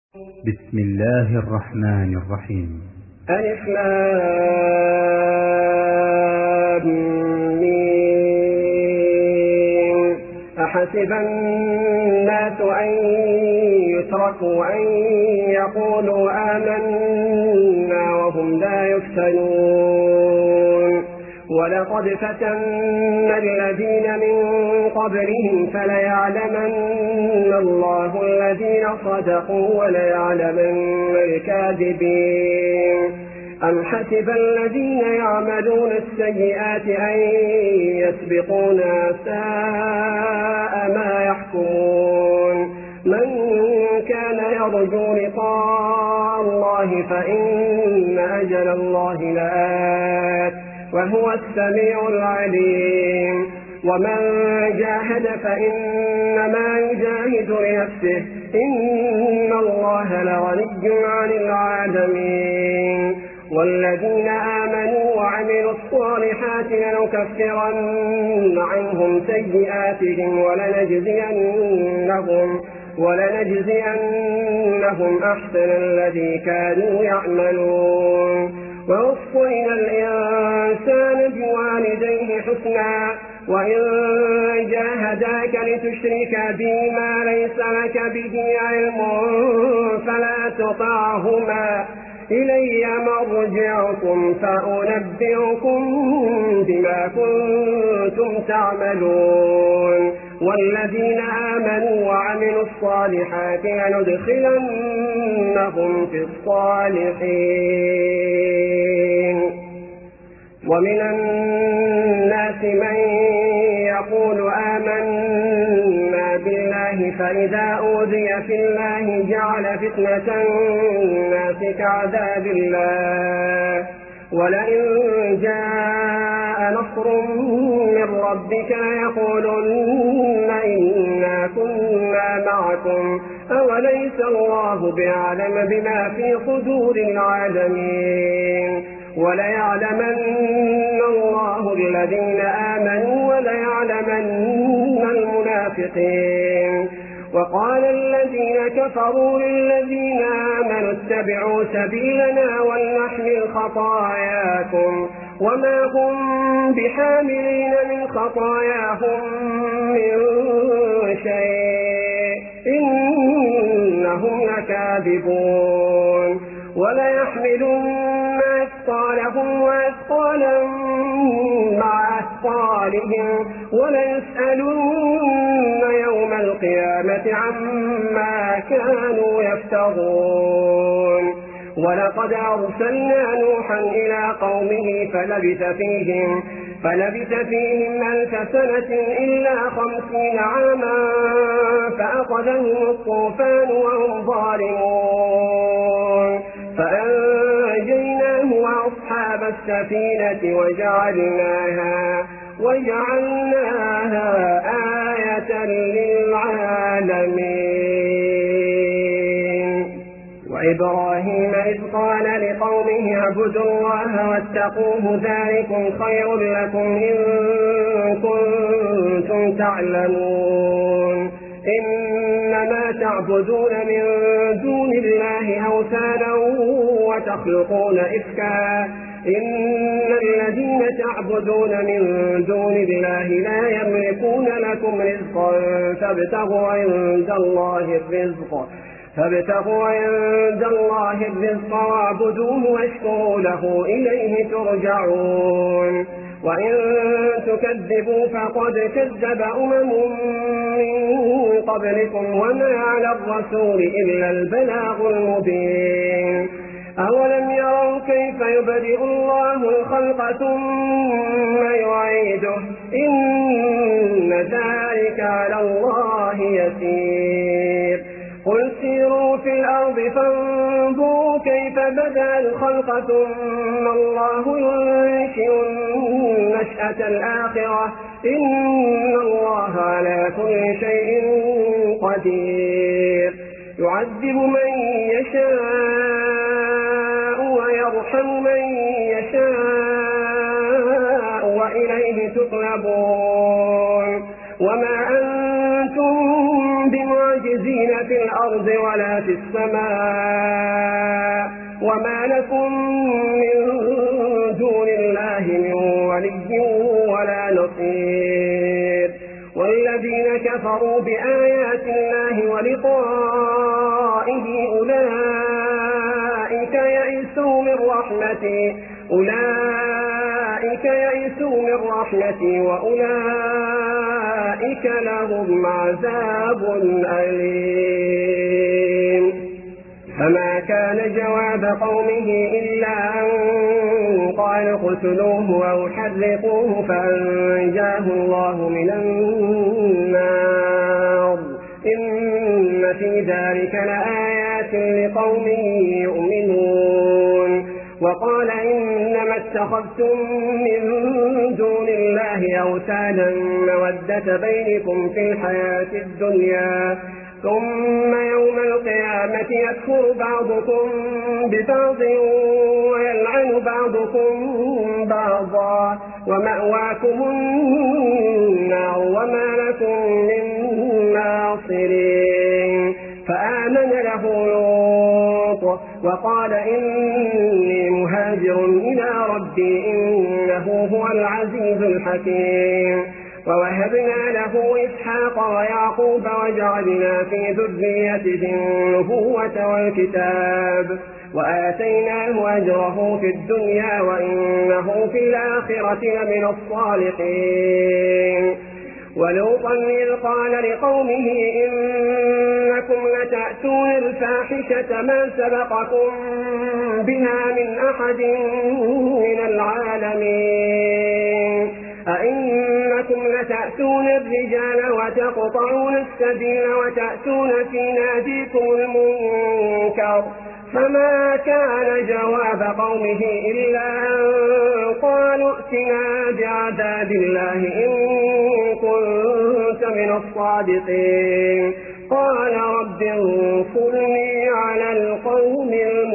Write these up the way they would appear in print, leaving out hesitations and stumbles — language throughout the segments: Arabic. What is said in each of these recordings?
بسم الله الرحمن الرحيم. ألف لام ميم. أحسب الناس أن يتركوا أن يقولوا آمنا وهم لا يفتنون ولقد فتنا الذين من قبلهم فليعلمن الله الذين صدقوا وليعلمن الكاذبين. أم حسب الذين يعملون السيئات أن يسبقونا ساء ما يحكمون. من كان يرجو لقاء الله فإن أجل الله لآت وهو السميع العليم. ومن جاهد فإنما يجاهد لنفسه إن الله لغني عن العالمين. والذين آمنوا وعملوا الصالحات لنكفرن عنهم سيئاتهم ولنجزينهم أحسن الذي كانوا يعملون. ووصينا الإنسان بوالديه حسنا وإن جاهداك لتشرك بي ما ليس لك به علم فلا تطعهما إلي مرجعكم فأنبئكم بما كنتم تعملون. والذين آمنوا وعملوا الصالحات لندخلنهم في الصالحين. ومن الناس من يقول آمنا بالله فإذا أوذي في الله جعل فتنة الناس كعذاب الله ولئن جاء نصر من ربك ليقولن إنا كنا معكم أوليس الله بأعلم بما في صدور العالمين. وليعلمن الله الذين آمنوا وليعلمن المنافقين. وقال الذين كفروا للذين آمنوا اتبعوا سبيلنا ولنحمل خطاياكم وما هم بحاملين من خطاياهم من شيء إنهم لكاذبون. وليحملن أثقالهم وأثقالا مع أثقالهم وليسألن يوم القيامة عما كانوا يفترون. ولقد أرسلنا نوحا إلى قومه فلبث فيهم 1000 سنة إلا 50 عاما فأخذهم الطوفان وهم ظالمون فأنجيناه وأصحاب السفينة وجعلناها آية للعالمين. وإبراهيم إذ قال لقومه اعبدوا الله واتقوه ذلكم خير لكم إن كنتم تعلمون. إنما تعبدون من دون الله أوثانا وتخلقون إفكا إن الذين تعبدون من دون الله لا يملكون لكم رزقا فابتغوا عند الله الرزق واعبدوه واشكروا له إليه ترجعون. وإن تكذبوا فقد كذب أمم من قبلكم وما على الرسول إلا البلاغ المبين. أولم يروا كيف يبدئ الله الخلق ثم يعيده إن ذلك على الله يسير. قل سيروا في الأرض فانظروا كيف بدأ الخلق ثم الله ينشئ النشأة الآخرة إن الله على كل شيء قدير. يعذب من يشاء ويرحم من يشاء وإليه تقلبون. وما أنتم بمعجزين في الأرض ولا في السماء وما لكم من دون الله من ولي ولا نصير والذين كفروا بآيات الله ولقائه أولئك يئسوا من رحمتي وأولئك لهم عذاب أليم فما كان جواب قومه إلا أن قالوا اقتلوه أو حرقوه فأنجاه الله من النار إن في ذلك لآيات لقوم يؤمنون وقال إنما اتخذتم من دون الله أوثانا مودة بينكم في الحياة الدنيا ثم يوم القيامة يكفر بعضكم ببعض ويلعن بعضكم بعضا ومأواكم النار وما لكم من ناصرين فآمن له لوط وقال إني مهاجر إلى ربي إنه هو العزيز الحكيم ووهبنا له إسحاق ويعقوب وجعلنا في ذريته النبوة والكتاب وآتيناه أجره في الدنيا وإنه في الآخرة لمن الصالحين ولوطا إذ قال لقومه إنكم لتأتون الفاحشة ما سبقكم بها من أحد من العالمين أئنكم لتأتون الرجال وتقطعون السبيل وتأتون في ناديكم المنكر فما كان جواب قومه إلا أن قالوا ائتنا بعذاب الله إن كنت من الصادقين قال رب انصرني على القوم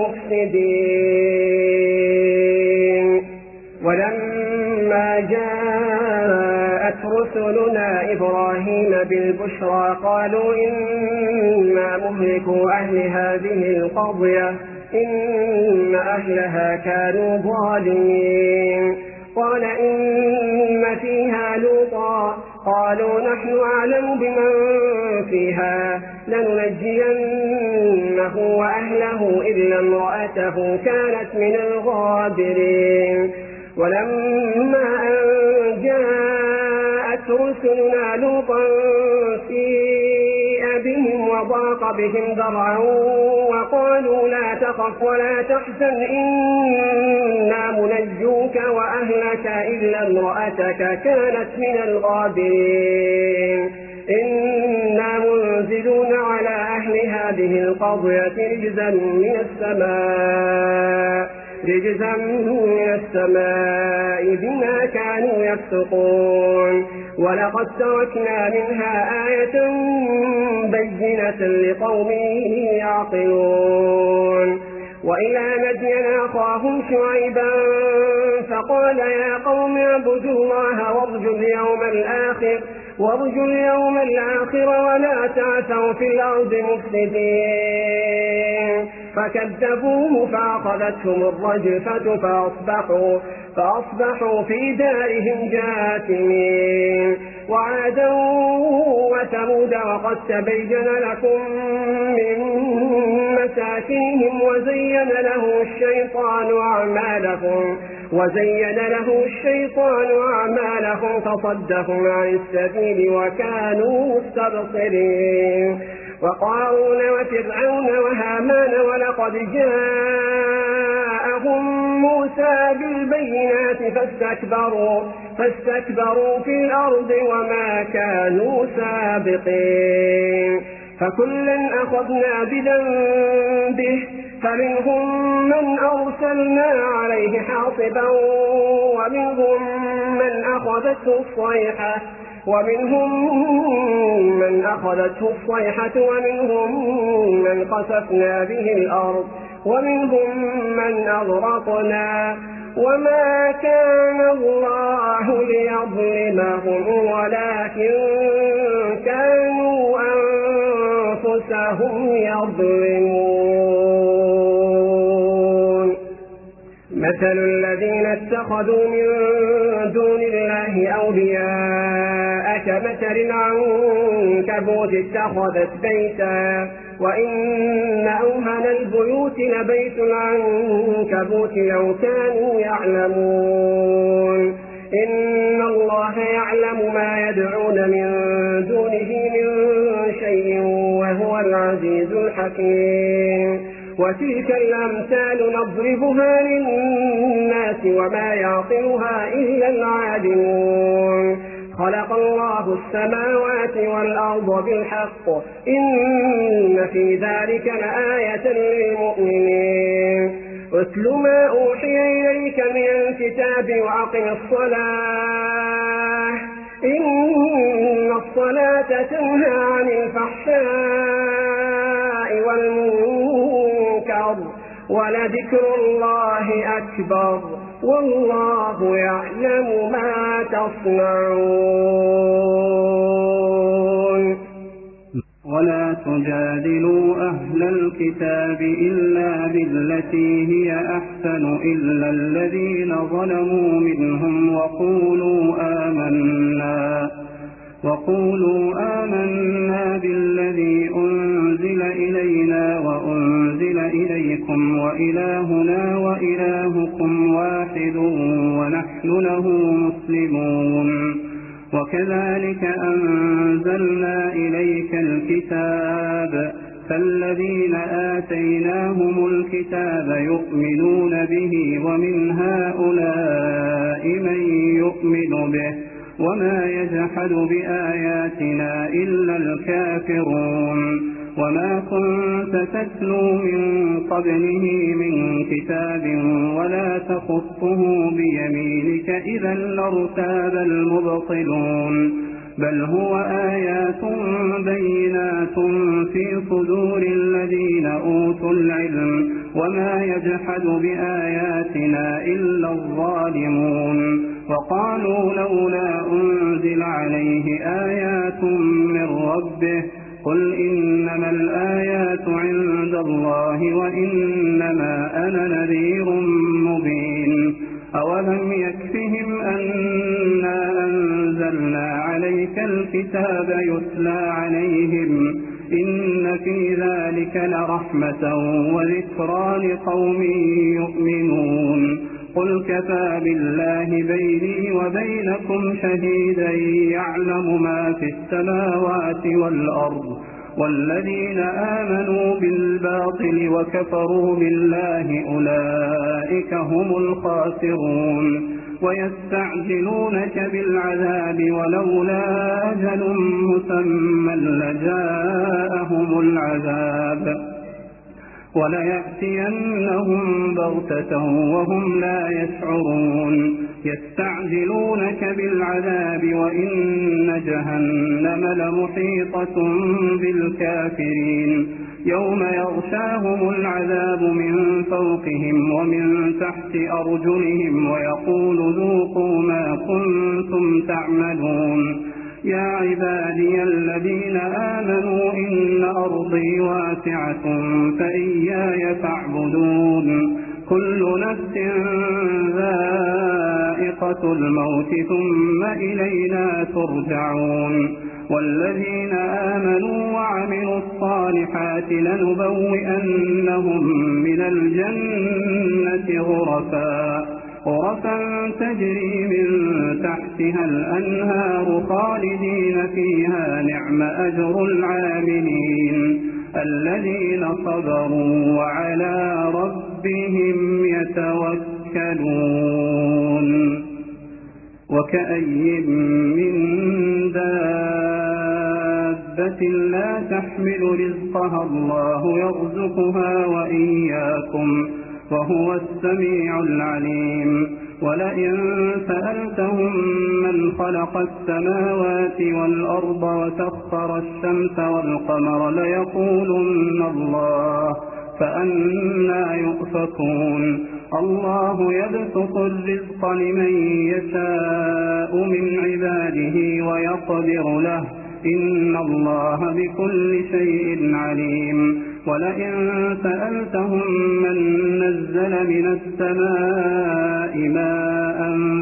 المفسدين ولما جاءت رسلنا إبراهيم بالبشرى قالوا إنا مهلكوا أهل هذه القرية إن أهلها كانوا ظالمين قال إن فيها لوطا قالوا نحن أعلم بمن فيها لننجينه وأهله إلا امرأته كانت من الغابرين ولما أن جاءت رسلنا لوطا سيء بهم وضاق بهم ذرعا وقالوا لا تخف ولا تحزن إنا منجوك وأهلك إلا امرأتك كانت من الغابرين إنا منزلون على أهل هذه القرية رجزا من السماء بما كانوا يفسقون ولقد تركنا منها آية بينة لقوم يعقلون وإلى مدين أخاهم شعيبا فقال يا قوم اعبدوا الله وارجوا اليوم الآخر ولا تعثوا في الأرض مفسدين فكذبوه فأخذتهم الرجفة فأصبحوا في دارهم جاثمين وعادا وثمود وقد تبين لكم من مساكنهم وزين له الشيطان أعمالهم فصدهم عن السبيل وكانوا مستبصرين وقارون وفرعون وهامان ولقد جاءهم موسى بالبينات فاستكبروا في الأرض وما كانوا سابقين فكلا أخذنا بذنبه فمنهم من أرسلنا عليه حاصبا ومنهم من أخذته الصيحة ومنهم من خسفنا به الأرض ومنهم من أغرقنا وما كان الله ليظلمهم ولكن كانوا أنفسهم يظلمون. مثل الذين اتخذوا من دون الله أولياء كمثل العنكبوت اتخذت بيتا وإن أوهن البيوت لبيت العنكبوت لو كانوا يعلمون. إن الله يعلم ما يدعون من دونه من شيء وهو العزيز الحكيم. وتلك الأمثال نضربها للناس وما يعقلها إلا العالمون. خلق الله السماوات والأرض بالحق إن في ذلك لآية للمؤمنين. اتل ما أوحي إليك من الكتاب وأقم الصلاة إن الصلاة تنهى عن الفحشاء والمنكر ولذكر الله أكبر والله يعلم ما تصنعون. ولا تجادلوا أهل الكتاب إلا بالتي هي أحسن إلا الذين ظلموا منهم وقولوا آمنا بالذي أنزل إلينا وأنزل إليكم وإلهنا وإلهكم واحد ونحن له مسلمون. وكذلك أنزلنا إليك الكتاب فالذين آتيناهم الكتاب يؤمنون به ومن هؤلاء من يؤمن به وما يجحد بآياتنا إلا الكافرون. وما كنت تتلو من قبله من كتاب ولا تخطه بيمينك إذا لارتاب المبطلون. بل هو آيات بينات في صدور الذين أوتوا العلم وما يجحد بآياتنا إلا الظالمون. وقالوا لولا أنزل عليه آيات من ربه قل إنما الآيات عند الله وإنما أنا نذير مبين. أولم يكفهم أنا أنزلنا عليك الكتاب يتلى عليهم إن في ذلك لرحمة وذكرى لقوم يؤمنون. قل كفى بالله بيني وبينكم شهيدا يعلم ما في السماوات والأرض. والذين آمنوا بالباطل وكفروا بالله أولئك هم الخاسرون. ويستعجلونك بالعذاب ولولا أجل مسمى لجاءهم العذاب وليأتينهم بغتة وهم لا يشعرون. يستعجلونك بالعذاب وإن جهنم لمحيطة بالكافرين. يوم يغشاهم العذاب من فوقهم ومن تحت أرجلهم ويقول ذوقوا ما كنتم تعملون. يا عبادي الذين آمنوا إن أرضي واسعة فإياي فاعبدون. كل نفس ذائقة الموت ثم إلينا ترجعون. والذين آمنوا وعملوا الصالحات لنبوئنهم من الجنة غرفا تجري من تحتها الأنهار خالدين فيها نعم أجر العاملين الذين صبروا وعلى ربهم يتوكلون. وكأي من دابة لا تحمل رزقها الله يرزقها وإياكم وهو السميع العليم. ولئن سألتهم من خلق السماوات والأرض وسخر الشمس والقمر ليقولن الله فأنى يؤفكون. الله يبسط الرزق لمن يشاء من عباده ويقدر له إن الله بكل شيء عليم ولئن سألتهم من نزل من السماء ماء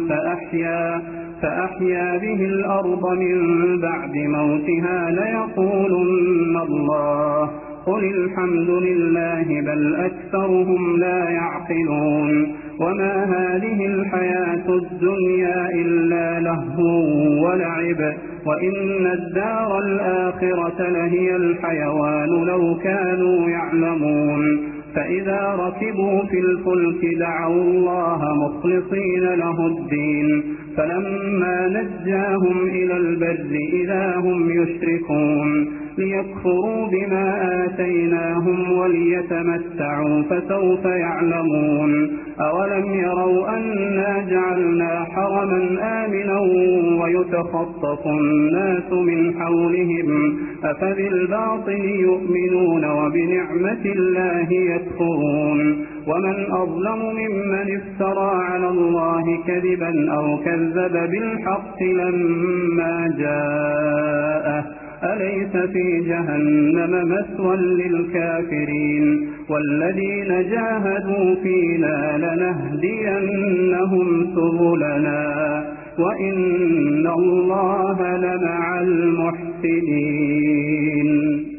فأحيا به الأرض من بعد موتها ليقولن الله قل الحمد لله بل أكثرهم لا يعقلون وما هذه الحياة الدنيا إلا لهو ولعب وإن الدار الآخرة لهي الحيوان لو كانوا يعلمون فإذا ركبوا في الفلك دعوا الله مخلصين له الدين فلما نجاهم إلى البر إذا هم يشركون ليكفروا بما آتيناهم وليتمتعوا فسوف يعلمون أولم يروا أنا جعلنا حرما آمنا ويتخطف الناس من حولهم أفبالباطل يؤمنون وبنعمة الله يكفرون ومن أظلم ممن افترى على الله كذبا أو كذب بالحق لما جاءه أليس في جهنم مثوى للكافرين والذين جاهدوا فينا لنهدينهم سبلنا وإن الله لمع المحسنين.